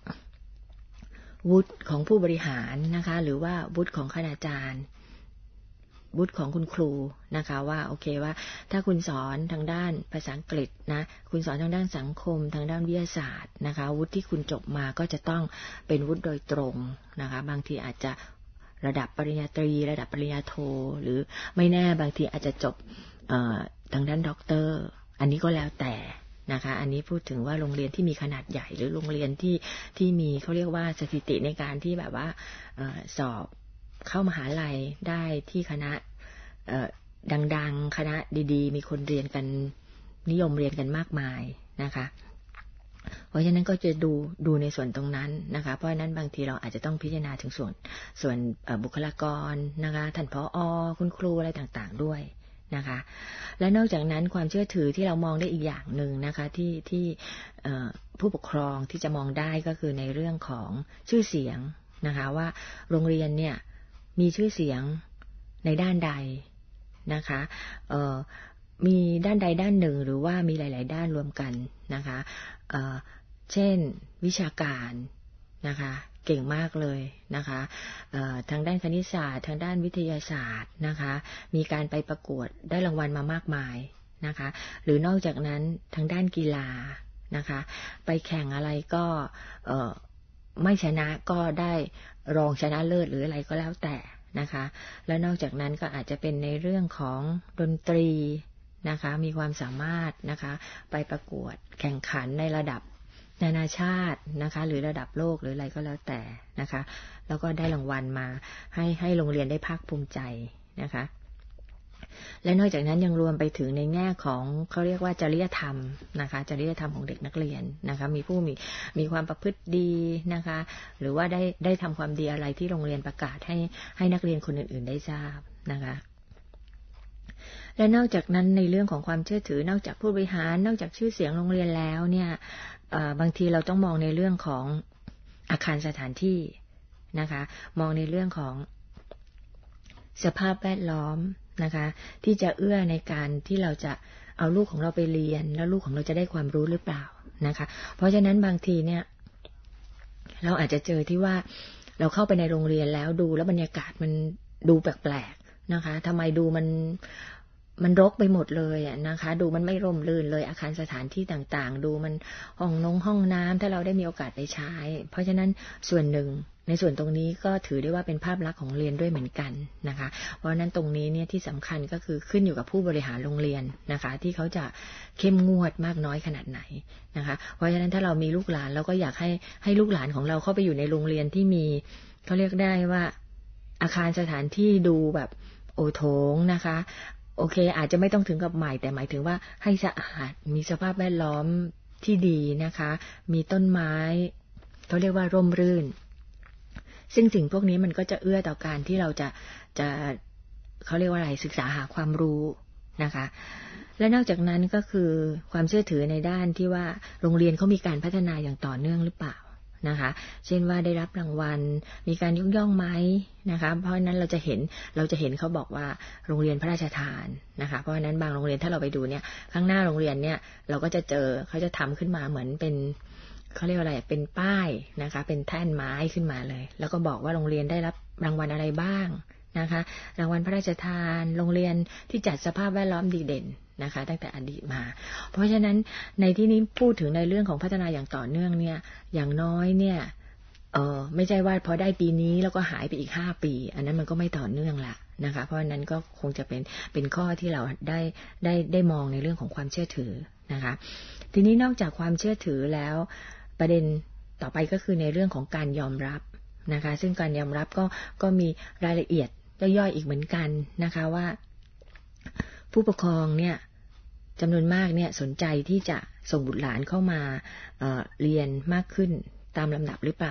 วุฒิของผู้บริหารนะคะหรือว่าวุฒิของคณาจารย์วุฒิของคุณครูนะคะว่าโอเคว่าถ้าคุณสอนทางด้านภาษาอังกฤษนะคุณสอนทางด้านสังคมทางด้านวิทยาศาสตร์นะคะวุฒิที่คุณจบมาก็จะต้องเป็นวุฒิโดยตรงนะคะบางทีอาจจะระดับปริญญาตรีระดับปริญญาโทหรือไม่แน่บางทีอาจจะจบทางด้านด็อกเตอร์อันนี้ก็แล้วแต่นะคะอันนี้พูดถึงว่าโรงเรียนที่มีขนาดใหญ่หรือโรงเรียนที่ที่มีเขาเรียกว่าสถิติในการที่แบบว่าสอบเข้ามหาลัยได้ที่คณะดังๆคณะดีๆมีคนเรียนกันนิยมเรียนกันมากมายนะคะเพราะฉะนั้นก็จะดูดูในส่วนตรงนั้นนะคะเพราะฉะนั้นบางทีเราอาจจะต้องพิจารณาถึงส่วนส่วนบุคลากรนะคะท่านผอ.คุณครูอะไรต่างๆด้วยนะคะและนอกจากนั้นความเชื่อถือที่เรามองได้อีกอย่างหนึ่งนะคะที่ที่ผู้ปกครองที่จะมองได้ก็คือในเรื่องของชื่อเสียงนะคะว่าโรงเรียนเนี่ยมีชื่อเสียงในด้านใดนะคะเอ่อมีด้านใดด้านหนึ่งหรือว่ามีหลายๆด้านรวมกันนะคะเอ่อเช่นวิชาการนะคะเก่งมากเลยนะคะเอ่อทางด้านคณิตศาสตร์ทางด้านวิทยาศาสตร์นะคะมีการไปประกวดได้รางวัลมามากมายนะคะหรือนอกจากนั้นทางด้านกีฬานะคะไปแข่งอะไรก็เอ่อไม่ชนะก็ได้รองชนะเลิศหรืออะไรก็แล้วแต่นะคะแล้วนอกจากนั้นก็อาจจะเป็นในเรื่องของดนตรีนะคะมีความสามารถนะคะไปประกวดแข่งขันในระดับนานาชาตินะคะหรือระดับโลกหรืออะไรก็แล้วแต่นะคะแล้วก็ได้รางวัลมาให้ให้โรงเรียนได้ภาคภูมิใจนะคะและนอกจากนั้นยังรวมไปถึงในแง่ของเขาเรียกว่าจริยธรรมนะคะจริยธรรมของเด็กนักเรียนนะคะมีผู้มีมีความประพฤติดีนะคะหรือว่าได้ได้ทำความดีอะไรที่โรงเรียนประกาศให้ให้นักเรียนคนอื่นๆได้ทราบนะคะและนอกจากนั้นในเรื่องของความเชื่อถือนอกจากผู้บริหารนอกจากชื่อเสียงโรงเรียนแล้วเนี่ยบางทีเราต้องมองในเรื่องของอาคารสถานที่นะคะมองในเรื่องของสภาพแวดล้อมนะคะที่จะเอื้อในการที่เราจะเอาลูกของเราไปเรียนแล้วลูกของเราจะได้ความรู้หรือเปล่านะคะเพราะฉะนั้นบางทีเนี่ยเราอาจจะเจอที่ว่าเราเข้าไปในโรงเรียนแล้วดูแล้วบรรยากาศมันดูแปลกๆนะคะทำไมดูมันมันรกไปหมดเลยอ่ะนะคะดูมันไม่ร่มรื่นเลยอาคารสถานที่ต่างๆดูมันห้องนงห้องน้ำถ้าเราได้มีโอกาสไปใช้เพราะฉะนั้นส่วนหนึ่งในส่วนตรงนี้ก็ถือได้ว่าเป็นภาพลักษณ์ของโรงเรียนด้วยเหมือนกันนะคะเพราะฉะนั้นตรงนี้เนี่ยที่สำคัญก็คือขึ้นอยู่กับผู้บริหารโรงเรียนนะคะที่เขาจะเข้มงวดมากน้อยขนาดไหนนะคะเพราะฉะนั้นถ้าเรามีลูกหลานเราก็อยากให้ให้ลูกหลานของเราเข้าไปอยู่ในโรงเรียนที่มีเขาเรียกได้ว่าอาคารสถานที่ดูแบบโอโถงนะคะโอเคอาจจะไม่ต้องถึงกับใหม่แต่หมายถึงว่าให้สะอาดมีสภาพแวดล้อมที่ดีนะคะมีต้นไม้เขาเรียกว่าร่มรื่นซึ่งสิ่งพวกนี้มันก็จะเอื้อต่อการที่เราจะจะเขาเรียกว่าอะไรศึกษาหาความรู้นะคะและนอกจากนั้นก็คือความเชื่อถือในด้านที่ว่าโรงเรียนเขามีการพัฒนาอย่างต่อเนื่องหรือเปล่านะคะเช่นว่าได้รับรางวัลมีการยกย่องไหมนะคะเพราะฉะนั้นเราจะเห็นเราจะเห็นเขาบอกว่าโรงเรียนพระราชทานนะคะเพราะฉะนั้นบางโรงเรียนถ้าเราไปดูเนี่ยข้างหน้าโรงเรียนเนี่ยเราก็จะเจอเขาจะทำขึ้นมาเหมือนเป็นเขาเรียกว่าอะไรเป็นป้ายนะคะเป็นแท่นไม้ขึ้นมาเลยแล้วก็บอกว่าโรงเรียนได้รับรางวัลอะไรบ้างนะคะรางวัลพระราชทานโรงเรียนที่จัดสภาพแวดล้อมดีเด่นนะคะตั้งแต่อดีตมาเพราะฉะนั้นในที่นี้พูดถึงในเรื่องของพัฒนาอย่างต่อเนื่องเนี่ยอย่างน้อยเนี่ยเออไม่ใช่ว่าพอได้ปีนี้แล้วก็หายไปอีกห้าปีอันนั้นมันก็ไม่ต่อเนื่องละนะคะเพราะฉะนั้นก็คงจะเป็นเป็นข้อที่เราได้ได้ได้มองในเรื่องของความเชื่อถือนะคะทีนี้นอกจากความเชื่อถือแล้วประเด็นต่อไปก็คือในเรื่องของการยอมรับนะคะซึ่งการยอมรับก็ก็มีรายละเอียดย่อยๆอีกเหมือนกันนะคะว่าผู้ปกครองเนี่ยจำนวนมากเนี่ยสนใจที่จะส่งบุตรหลานเข้ามา เอ่อ เรียนมากขึ้นตามลำดับหรือเปล่า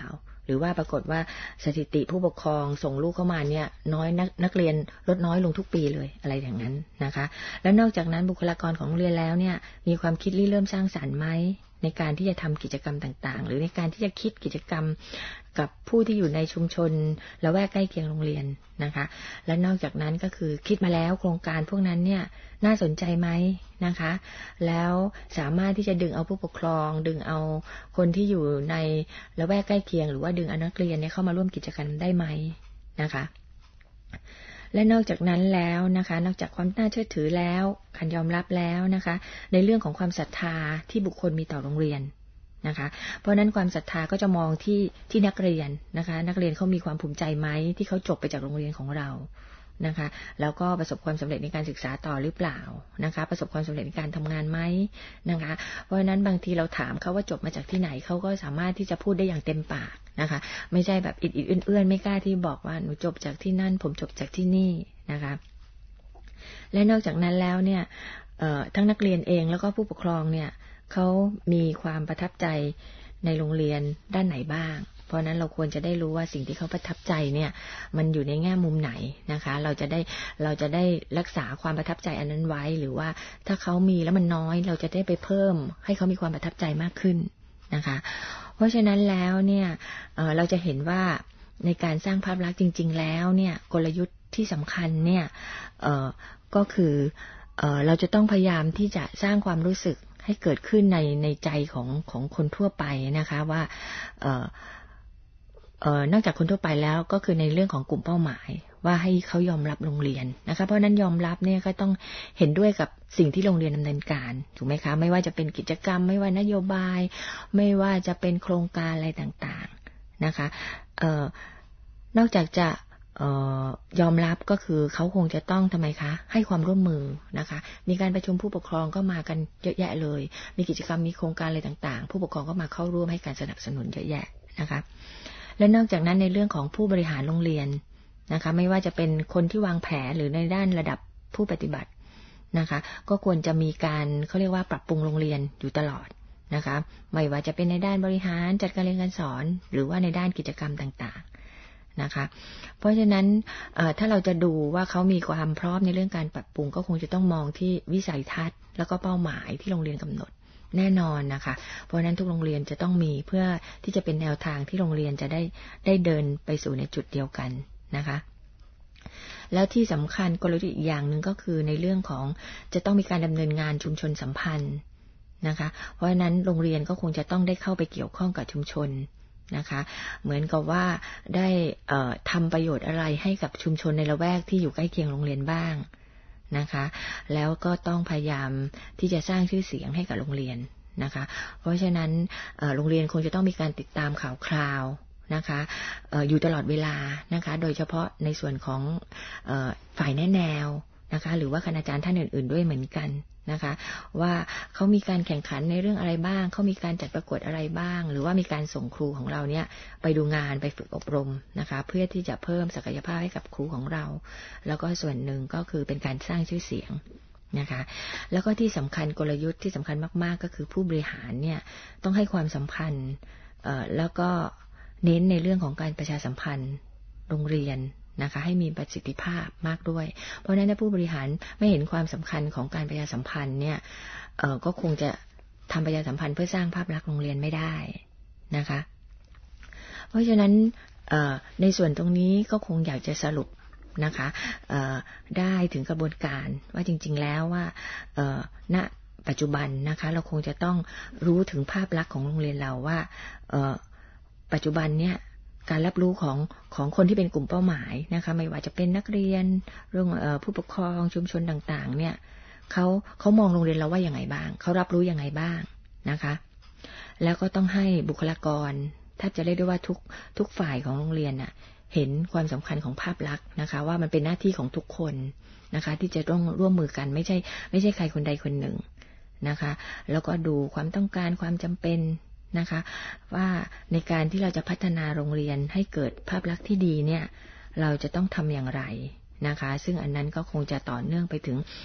หรือว่าปรากฏว่าสถิติผู้ปกครองส่งลูกเข้ามาเนี่ยน้อยนักนักเรียนลดน้อยลงทุกปีเลยอะไรอย่างนั้นนะคะแล้วนอกจากนั้นบุคลากรของโรงเรียนแล้วเนี่ยมีความคิดริเริ่มสร้างสรรค์ไหมในการที่จะทำกิจกรรมต่างๆหรือในการที่จะคิดกิจกรรมกับผู้ที่อยู่ในชุมชนละแวกใกล้เคียงโรงเรียนนะคะและนอกจากนั้นก็คือคิดมาแล้วโครงการพวกนั้นเนี่ยน่าสนใจไหมนะคะแล้วสามารถที่จะดึงเอาผู้ปกครองดึงเอาคนที่อยู่ในละแวกใกล้เคียงหรือว่าดึงเอานักเรียนเนี่ยเข้ามาร่วมกิจกรรมได้ไหมนะคะและนอกจากนั้นแล้วนะคะนอกจากความน่าเชื่อถือแล้วการยอมรับแล้วนะคะในเรื่องของความศรัทธาที่บุคคลมีต่อโรงเรียนนะคะเพราะนั้นความศรัทธาก็จะมองที่ที่นักเรียนนะคะนักเรียนเขามีความภูมิใจไหมที่เขาจบไปจากโรงเรียนของเรานะคะแล้วก็ประสบความสำเร็จในการศึกษาต่อหรือเปล่านะคะประสบความสำเร็จในการทำงานไหมนะคะเพราะฉะนั้นบางทีเราถามเขาว่าจบมาจากที่ไหนเขาก็สามารถที่จะพูดได้อย่างเต็มปากนะคะไม่ใช่แบบอิดอิดเอื้อนๆไม่กล้าที่บอกว่าหนูจบจากที่นั่นผมจบจากที่นี่นะคะและนอกจากนั้นแล้วเนี่ยทั้งนักเรียนเองแล้วก็ผู้ปกครองเนี่ยเขามีความประทับใจในโรงเรียนด้านไหนบ้างเพราะนั้นเราควรจะได้รู้ว่าสิ่งที่เขาประทับใจเนี่ยมันอยู่ในแง่มุมไหนนะคะเราจะได้เราจะได้รักษาความประทับใจอันนั้นไว้หรือว่าถ้าเขามีแล้วมันน้อยเราจะได้ไปเพิ่มให้เขามีความประทับใจมากขึ้นนะคะเพราะฉะนั้นแล้วเนี่ย เอ่อ เราจะเห็นว่าในการสร้างภาพลักษณ์จริงๆแล้วเนี่ยกลยุทธ์ที่สำคัญเนี่ยเอ่อก็คือเอ่อเราจะต้องพยายามที่จะสร้างความรู้สึกให้เกิดขึ้นในในใจของของคนทั่วไปนะคะว่าเอ่อเอ่อนอกจากคนทั่วไปแล้วก็คือในเรื่องของกลุ่มเป้าหมายว่าให้เขายอมรับโรงเรียนนะคะเพราะนั้นยอมรับเนี่ยก็ต้องเห็นด้วยกับสิ่งที่โรงเรียนดำเนินการถูกไหมคะไม่ว่าจะเป็นกิจกรรมไม่ว่านโยบายไม่ว่าจะเป็นโครงการอะไรต่างๆนะคะเอ่อนอกจากจะเอ่อยอมรับก็คือเขาคงจะต้องทำไมคะให้ความร่วมมือนะคะมีการประชุมผู้ปกครองก็มากันเยอะแยะเลยมีกิจกรรมมีโครงการอะไรต่างๆผู้ปกครองก็มาเข้าร่วมให้การสนับสนุนเยอะแยะนะคะและนอกจากนั้นในเรื่องของผู้บริหารโรงเรียนนะคะไม่ว่าจะเป็นคนที่วางแผนหรือในด้านระดับผู้ปฏิบัตินะคะก็ควรจะมีการเขาเรียกว่าปรับปรุงโรงเรียนอยู่ตลอดนะคะไม่ว่าจะเป็นในด้านบริหารจัดการเรียนการสอนหรือว่าในด้านกิจกรรมต่างๆนะคะเพราะฉะนั้นถ้าเราจะดูว่าเขามีความพร้อมในเรื่องการปรับปรุงก็คงจะต้องมองที่วิสัยทัศน์แล้วก็เป้าหมายที่โรงเรียนกำหนดแน่นอนนะคะเพราะฉะนั้นทุกโรงเรียนจะต้องมีเพื่อที่จะเป็นแนวทางที่โรงเรียนจะได้ได้เดินไปสู่ในจุดเดียวกันนะคะแล้วที่สำคัญกลยุทธ์อีกอย่างหนึ่งก็คือในเรื่องของจะต้องมีการดำเนินงานชุมชนสัมพันธ์นะคะเพราะฉะนั้นโรงเรียนก็คงจะต้องได้เข้าไปเกี่ยวข้องกับชุมชนนะคะเหมือนกับว่าได้เอ่อทำประโยชน์อะไรให้กับชุมชนในละแวกที่อยู่ใกล้เคียงโรงเรียนบ้างนะคะแล้วก็ต้องพยายามที่จะสร้างชื่อเสียงให้กับโรงเรียนนะคะเพราะฉะนั้นโรงเรียนคงจะต้องมีการติดตามข่าวคราวนะคะเอ่ออยู่ตลอดเวลานะคะโดยเฉพาะในส่วนของเอ่อฝ่ายแนะแนวนะคะหรือว่าคณาจารย์ท่านอื่นๆด้วยเหมือนกันนะคะว่าเขามีการแข่งขันในเรื่องอะไรบ้างเขามีการจัดประกวดอะไรบ้างหรือว่ามีการส่งครูของเราเนี่ยไปดูงานไปฝึกอบรมนะคะเพื่อที่จะเพิ่มศักยภาพให้กับครูของเราแล้วก็ส่วนหนึ่งก็คือเป็นการสร้างชื่อเสียงนะคะแล้วก็ที่สำคัญกลยุทธ์ที่สำคัญมากๆก็คือผู้บริหารเนี่ยต้องให้ความสำคัญเอ่อแล้วก็เน้นในเรื่องของการประชาสัมพันธ์โรงเรียนนะคะให้มีประสิทธิภาพมากด้วยเพราะฉะนั้นถ้าผู้บริหารไม่เห็นความสำคัญของการประชาสัมพันธ์เนี่ยเอ่อก็คงจะทำประชาสัมพันธ์เพื่อสร้างภาพลักษณ์โรงเรียนไม่ได้นะคะเพราะฉะนั้นเอ่อในส่วนตรงนี้ก็คงอยากจะสรุปนะคะเอ่อได้ถึงกระบวนการว่าจริงๆแล้วว่าเอ่อณปัจจุบันนะคะเราคงจะต้องรู้ถึงภาพลักษณ์ของโรงเรียนเราว่าเอ่อปัจจุบันเนี่ยการรับรู้ของของคนที่เป็นกลุ่มเป้าหมายนะคะไม่ว่าจะเป็นนักเรียนเรื่องเอ่อผู้ปกครองชุมชนต่างๆเนี่ยเขาเขามองโรงเรียนเราว่าอย่างไรบ้างเขารับรู้อย่างไรบ้างนะคะแล้วก็ต้องให้บุคลากรถ้าจะเรียกได้ว่าทุกทุกฝ่ายของโรงเรียนน่ะเห็นความสำคัญของภาพลักษณ์นะคะว่ามันเป็นหน้าที่ของทุกคนนะคะที่จะต้องร่วมมือกันไม่ใช่ไม่ใช่ใครคนใดคนหนึ่งนะคะแล้วก็ดูความต้องการความจำเป็นนะคะว่าในการที่เราจะพัฒนาโรงเรียนให้เกิดภาพลักษณ์ที่ดีเนี่ยเราจะต้องทำอย่างไรนะคะซึ่งอันนั้นก็คงจะต่อเนื่องไปถึงผ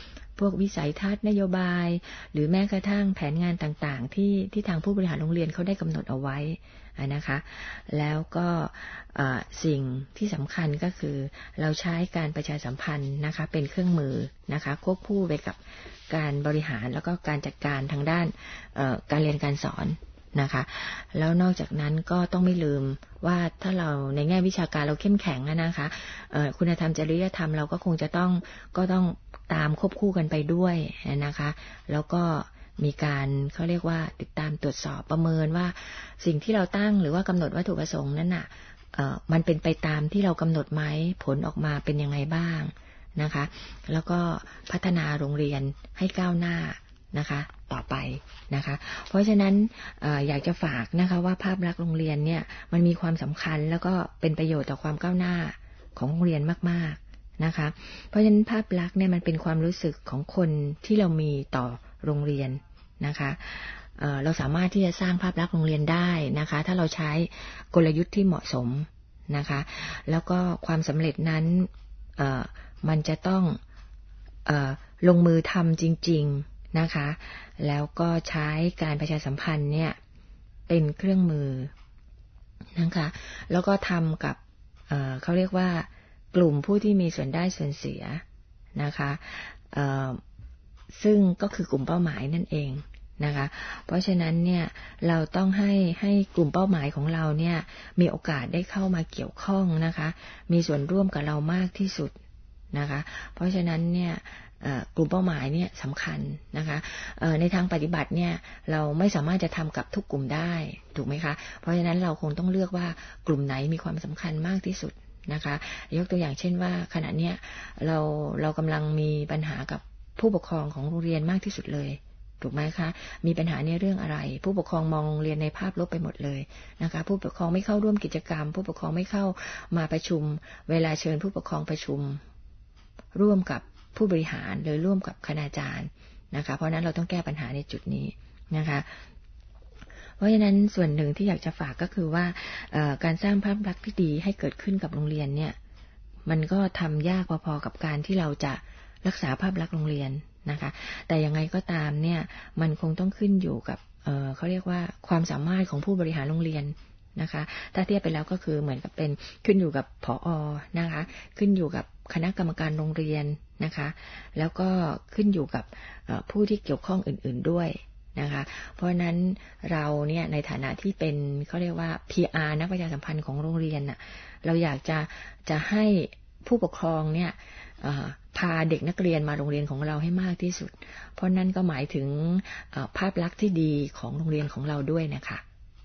พวกวิสัยทัศน์นโยบายหรือแม้กระทั่งแผนงานต่างๆที่ที่ทางผู้บริหารโรงเรียนเขาได้กำหนดเอาไว้นะคะแล้วก็สิ่งที่สำคัญก็คือเราใช้การประชาสัมพันธ์นะคะเป็นเครื่องมือนะคะควบคู่ไปกับการบริหารแล้วก็การจัดการทางด้านการเรียนการสอนนะคะแล้วนอกจากนั้นก็ต้องไม่ลืมว่าถ้าเราในแง่วิชาการเราเข้มแข็งนะคะคุณธรรมจริยธรรมเราก็คงจะต้องก็ต้องตามควบคู่กันไปด้วยนะคะแล้วก็มีการเขาเรียกว่าติดตามตรวจสอบประเมินว่าสิ่งที่เราตั้งหรือว่ากำหนดวัตถุประสงค์นั้นน่ะมันเป็นไปตามที่เรากำหนดไหมผลออกมาเป็นยังไงบ้างนะคะแล้วก็พัฒนาโรงเรียนให้ก้าวหน้านะคะต่อไปนะคะเพราะฉะนั้น อ, อยากจะฝากนะคะว่าภาพลักษณ์โรงเรียนเนี่ยมันมีความสำคัญแล้วก็เป็นประโยชน์ต่อความก้าวหน้าของโรงเรียนมากๆนะคะเพราะฉะนั้นภาพลักษณ์เนี่ยมันเป็นความรู้สึกของคนที่เรามีต่อโรงเรียนนะคะเ, เราสามารถที่จะสร้างภาพลักษณ์โรงเรียนได้นะคะถ้าเราใช้กลยุทธ์ที่เหมาะสมนะคะแล้วก็ความสำเร็จนั้นมันจะต้องเอ่อลงมือทำจริงๆนะคะแล้วก็ใช้การประชาสัมพันธ์เนี่ยเป็นเครื่องมือนะคะแล้วก็ทำกับเอ่อเขาเรียกว่ากลุ่มผู้ที่มีส่วนได้ส่วนเสียนะคะเอ่อซึ่งก็คือกลุ่มเป้าหมายนั่นเองนะคะเพราะฉะนั้นเนี่ยเราต้องให้ให้กลุ่มเป้าหมายของเราเนี่ยมีโอกาสได้เข้ามาเกี่ยวข้องนะคะมีส่วนร่วมกับเรามากที่สุดนะคะเพราะฉะนั้นเนี่ยกลุ่มเป้าหมายเนี่ยสำคัญนะคะในทางปฏิบัติเนี่ยเราไม่สามารถจะทำกับทุกกลุ่มได้ถูกไหมคะเพราะฉะนั้นเราคงต้องเลือกว่ากลุ่มไหนมีความสำคัญมากที่สุดนะคะยกตัวอย่างเช่นว่าขณะเนี้ยเราเรากำลังมีปัญหากับผู้ปกครองของโรงเรียนมากที่สุดเลยถูกไหมคะมีปัญหาในเรื่องอะไรผู้ปกครองมองโรงเรียนในภาพลบไปหมดเลยนะคะผู้ปกครองไม่เข้าร่วมกิจกรรมผู้ปกครองไม่เข้ามาประชุมเวลาเชิญผู้ปกครองประชุมร่วมกับผู้บริหารหรือร่วมกับคณาจารย์นะคะเพราะนั้นเราต้องแก้ปัญหาในจุดนี้นะคะเพราะฉะนั้นส่วนหนึ่งที่อยากจะฝากก็คือว่าการสร้างภาพลักษณ์ที่ดีให้เกิดขึ้นกับโรงเรียนเนี่ยมันก็ทำยากพอๆกับการที่เราจะรักษาภาพลักษณ์โรงเรียนนะคะแต่ยังไงก็ตามเนี่ยมันคงต้องขึ้นอยู่กับ เอ่อ เขาเรียกว่าความสามารถของผู้บริหารโรงเรียนนะคะถ้าเทียบไปแล้วก็คือเหมือนกับเป็นขึ้นอยู่กับผอ.นะคะขึ้นอยู่กับคณะกรรมการโรงเรียนนะคะแล้วก็ขึ้นอยู่กับผู้ที่เกี่ยวข้องอื่นๆด้วยนะคะเพราะนั้นเราเนี่ยในฐานะที่เป็นเขาเรียกว่า พี อาร์ นักประชาสัมพันธ์ของโรงเรียนน่ะเราอยากจะจะให้ผู้ปกครองเนี่ยพาเด็กนักเรียนมาโรงเรียนของเราให้มากที่สุดเพราะนั่นก็หมายถึงภาพลักษณ์ที่ดีของโรงเรียนของเราด้วยนะคะ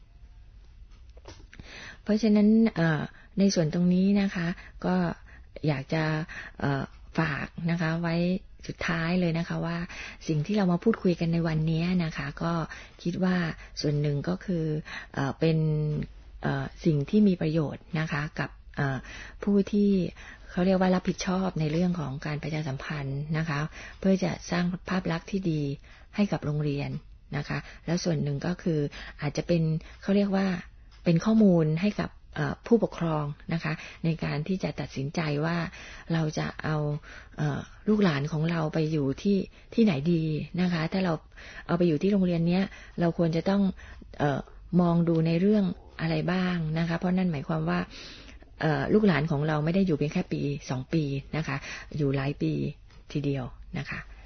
เพราะฉะนั้นในส่วนตรงนี้นะคะก็อยากจะฝากนะคะไว้สุดท้ายเลยนะคะว่าสิ่งที่เรามาพูดคุยกันในวันนี้นะคะก็คิดว่าส่วนหนึ่งก็คือเป็นสิ่งที่มีประโยชน์นะคะกับผู้ที่เขาเรียกว่ารับผิดชอบในเรื่องของการประชาสัมพันธ์นะคะเพื่อจะสร้างภาพลักษณ์ที่ดีให้กับโรงเรียนนะคะแล้วส่วนหนึ่งก็คืออาจจะเป็นเขาเรียกว่าเป็นข้อมูลให้กับผู้ปกครองนะคะในการที่จะตัดสินใจว่าเราจะเอาลูกหลานของเราไปอยู่ที่ที่ไหนดีนะคะถ้าเราเอาไปอยู่ที่โรงเรียนนี้เราควรจะต้องเอ่อมองดูในเรื่องอะไรบ้างนะคะเพราะนั่นหมายความว่าลูกหลานของเราไม่ได้อยู่เพียงแค่ปีสองปีนะคะอยู่หลายปีทีเดียวนะคะ